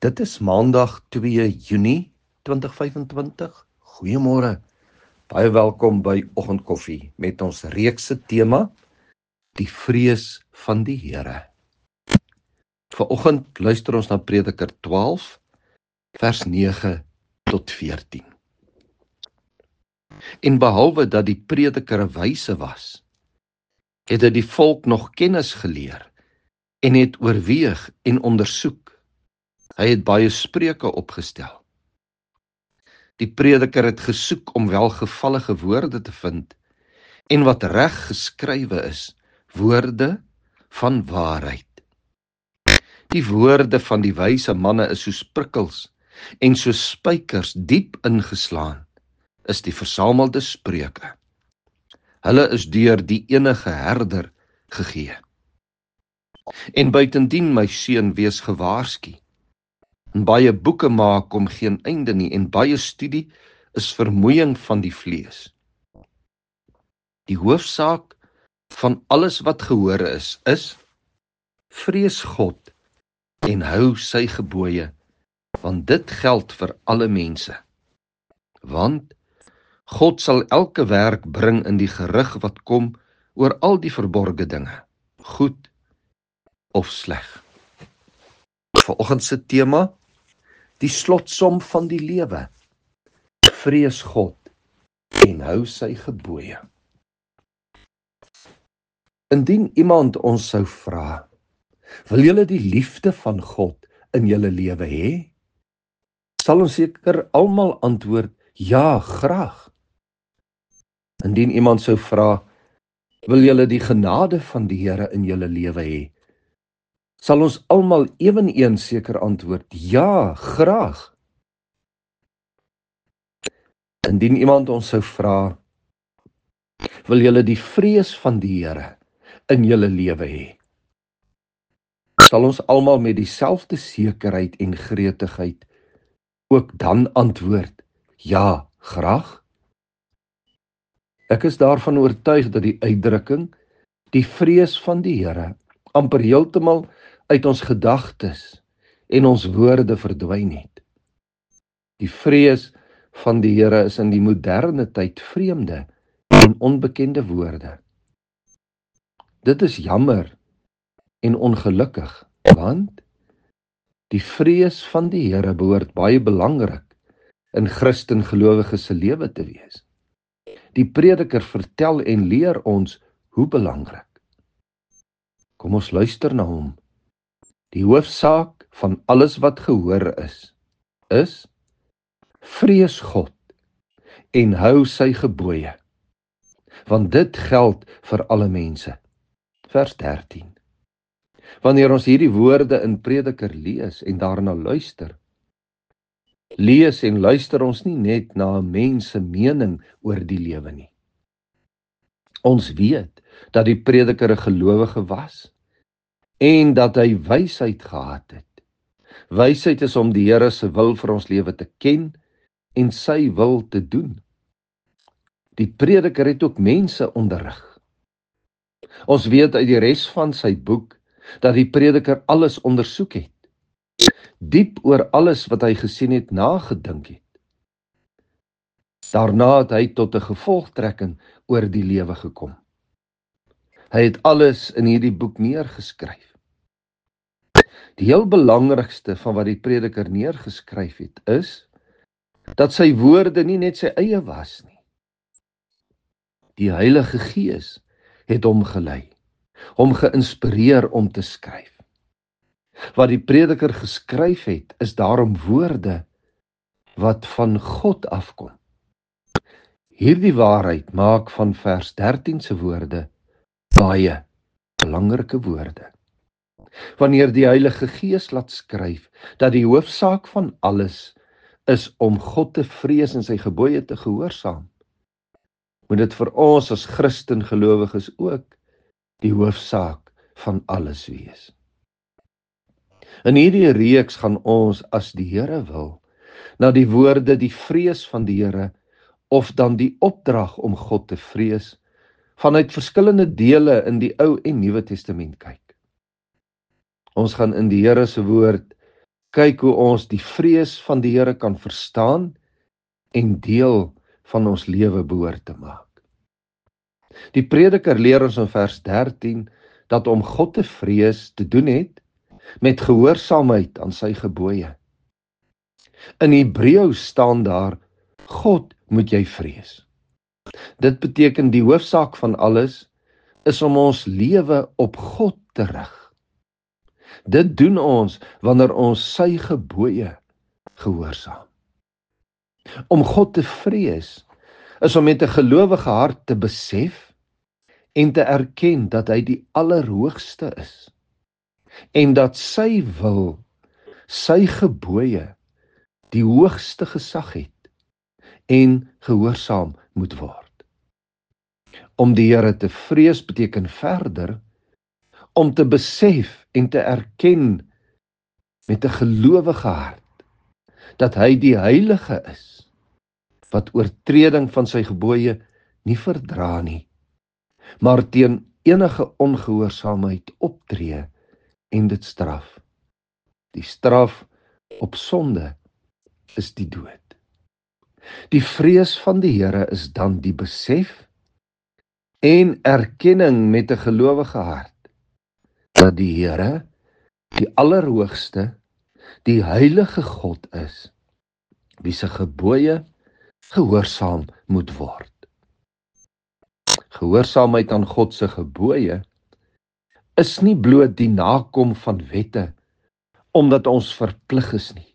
Dit is Maandag 2 Junie 2025. Goeiemôre. Baie welkom by Oggendkoffie met ons reekse tema, die vrees van die Here. Vanoggend luister ons na Prediker 12, vers 9 tot 14. En behalwe dat die prediker 'n wyse was, het hy die volk nog kennis geleer en het oorweeg en ondersoek. Hy het baie spreuke opgestel. Die prediker het gesoek om welgevallige woorde te vind en wat reg geskrywe is, woorde van waarheid. Die woorde van die wyse manne is soos prikkels en soos spykers diep ingeslaan, is die versamelde spreuke. Hulle is deur die enige herder gegee. En buitendien, my seun, wees gewaarsku. En baie boeke maak om geen einde nie, en baie studie is vermoeiing van die vlees. Die hoofsaak van alles wat gehore is, vrees God en hou sy gebooie, want dit geld vir alle mense. Want God sal elke werk bring in die gerig wat kom oor al die verborgde dinge, goed of sleg. Vanoggend se tema, die slotsom van die lewe. Vrees God en hou sy gebooie. Indien iemand ons sou vra, wil julle die liefde van God in julle lewe hê? Sal ons seker almal antwoord, ja, graag. Indien iemand sou vra, wil julle die genade van die Here in julle lewe hê? Sal ons almal eweneens seker antwoord, ja, graag. Indien iemand ons sou vra, wil julle die vrees van die Here in julle lewe hê? Sal ons almal met dieselfde sekerheid en gretigheid ook dan antwoord, ja, graag? Ek is daarvan oortuig dat die uitdrukking, die vrees van die Here, amper heeltemal uit ons gedagtes en ons woorde verdwyn het. Die vrees van die Here is in die moderne tyd vreemde en onbekende woorde. Dit is jammer en ongelukkig, want die vrees van die Here behoort baie belangrik in Christengelowiges se lewe te wees. Die prediker vertel en leer ons hoe belangrik. Kom ons luister na hom. Die hoofsaak van alles wat gehore is vrees God en hou sy gebooie, want dit geld vir alle mense. Vers 13. Wanneer ons hierdie woorde in Prediker lees en daarna luister, lees en luister ons nie net na 'n mens se mening oor die lewe nie. Ons weet dat die prediker 'n gelowige was en dat hy wysheid gehad het. Wysheid is om die Here se wil vir ons lewe te ken en sy wil te doen. Die prediker het ook mense onderrig. Ons weet uit die res van sy boek dat die prediker alles ondersoek het. Diep oor alles wat hy gesien het nagedink het. Daarna het hy tot 'n gevolgtrekking oor die lewe gekom. Hy het alles in hierdie boek neergeskryf. Die heel belangrikste van wat die prediker neergeskryf het, is dat sy woorde nie net sy eie was nie. Die Heilige Gees het hom gelei, hom geïnspireer om te skryf. Wat die prediker geskryf het, is daarom woorde wat van God afkom. Hierdie waarheid maak van vers 13 se woorde baie belangrike woorde. Wanneer die Heilige Gees laat skryf dat die hoofsaak van alles is om God te vrees en sy gebooie te gehoorsaam, moet dit vir ons as Christengelowiges ook die hoofsaak van alles wees. In hierdie reeks gaan ons, as die Here wil, na die woorde die vrees van die Here of dan die opdrag om God te vrees vanuit verskillende dele in die Ou en Nuwe Testament kyk. Ons gaan in die Here se woord kyk hoe ons die vrees van die Here kan verstaan en deel van ons lewe behoort te maak. Die Prediker leer ons in vers 13 dat om God te vrees te doen het met gehoorsaamheid aan sy gebooie. In Hebreëus staan daar, God moet jy vrees. Dit beteken die hoofsaak van alles is om ons lewe op God te rig. Dit doen ons wanneer ons sy gebooie gehoorsaam. Om God te vrees is om met 'n gelowige hart te besef en te erken dat hy die Allerhoogste is en dat sy wil, sy gebooie die hoogste gesag het en gehoorsaam moet word. Om die Here te vrees beteken verder om te besef en te erken met 'n gelowige hart dat hy die Heilige is wat oortreding van sy gebooie nie verdra nie, maar teen enige ongehoorsaamheid optree en dit straf. Die straf op sonde is die dood. Die vrees van die Here is dan die besef en erkenning met 'n gelowige hart dat die Here die Allerhoogste, die heilige God is, wie se gebooie gehoorsaam moet word. Gehoorsaamheid aan God se gebooie is nie bloot die nakom van wette omdat ons verplig is nie.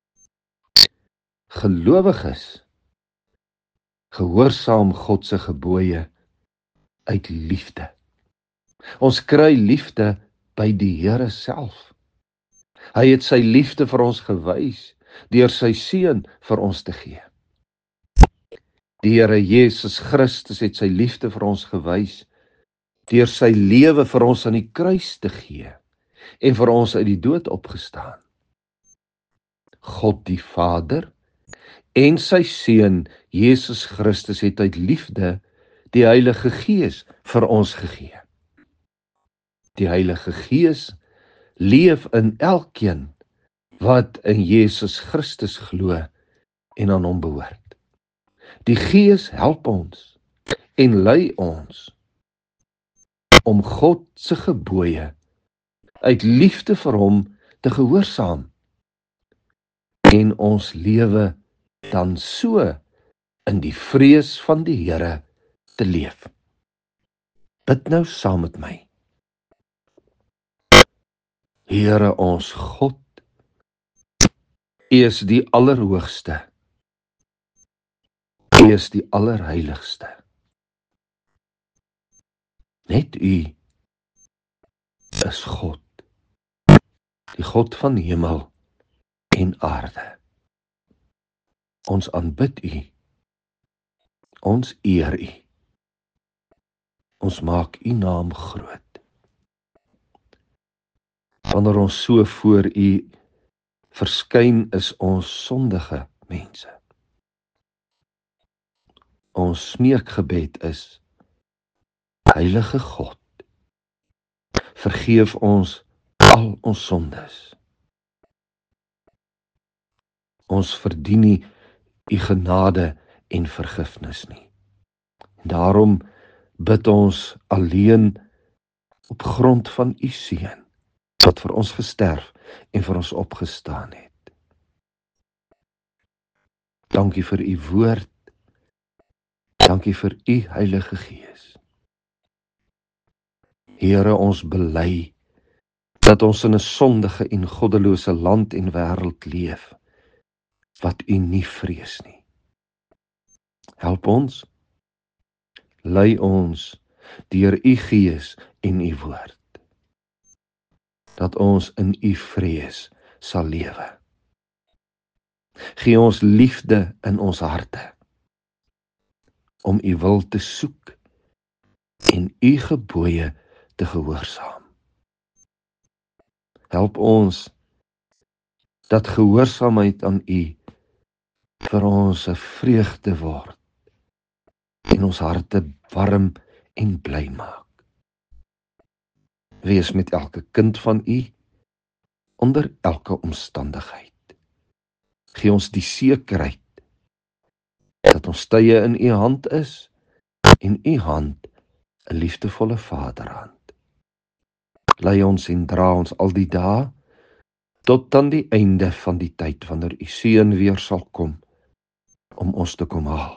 Gelowiges gehoorsaam God se gebooie uit liefde. Ons kry liefde by die Here self. Hy het sy liefde vir ons gewys deur sy seun vir ons te gee. Die Here Jesus Christus het sy liefde vir ons gewys deur sy lewe vir ons aan die kruis te gee en vir ons uit die dood opgestaan. God die Vader en sy seun Jesus Christus het uit liefde die Heilige Gees vir ons gegee. Die Heilige Gees leef in elkeen wat in Jesus Christus glo en aan hom behoort. Die Gees help ons en lei ons om God se gebooie uit liefde vir hom te gehoorsaam en ons lewe dan so in die vrees van die Here te leef. Bid nou saam met my. Here ons God, U is die Allerhoogste. U is die Allerheiligste. Net U is God, die God van hemel en aarde. Ons aanbid U, ons eer U, ons maak U naam groot. Wanneer ons so voor U verskyn, is ons sondige mense. Ons smeekgebed is, Heilige God, vergeef ons al ons sondes. Ons verdien nie U genade en vergifnis nie. Daarom bid ons alleen op grond van U seun wat vir ons gesterf en vir ons opgestaan het. Dankie vir U woord. Dankie vir U Heilige Gees. Here, ons bely dat ons in 'n sondige en goddelose land en wêreld leef wat U nie vrees nie. Help ons, lei ons deur U Gees en U woord, dat ons in U vrees sal lewe. Gee ons liefde in ons harte, om U wil te soek en U gebooie te gehoorsaam. Help ons, dat gehoorsaamheid aan U vir ons 'n vreugde word, en ons harte warm en bly maak. Wees met elke kind van U, onder elke omstandigheid. Gee ons die sekerheid dat ons tye in U hand is en U hand 'n liefdevolle Vaderhand. Lei ons en dra ons al die dae tot aan die einde van die tyd wanneer U Seun weer sal kom om ons te kom haal.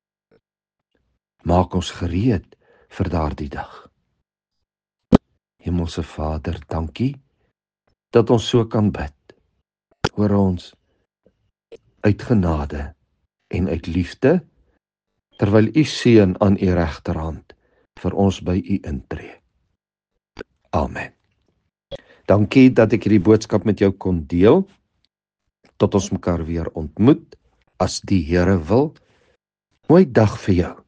Maak ons gereed vir daardie dag. Hemelse Vader, dankie dat ons so kan bid. Hoor ons uit genade en uit liefde, terwyl U Seun aan U regterhand vir ons by U intree. Amen. Dankie dat ek hierdie boodskap met jou kon deel. Tot ons mekaar weer ontmoet, as die Here wil. Mooi dag vir jou.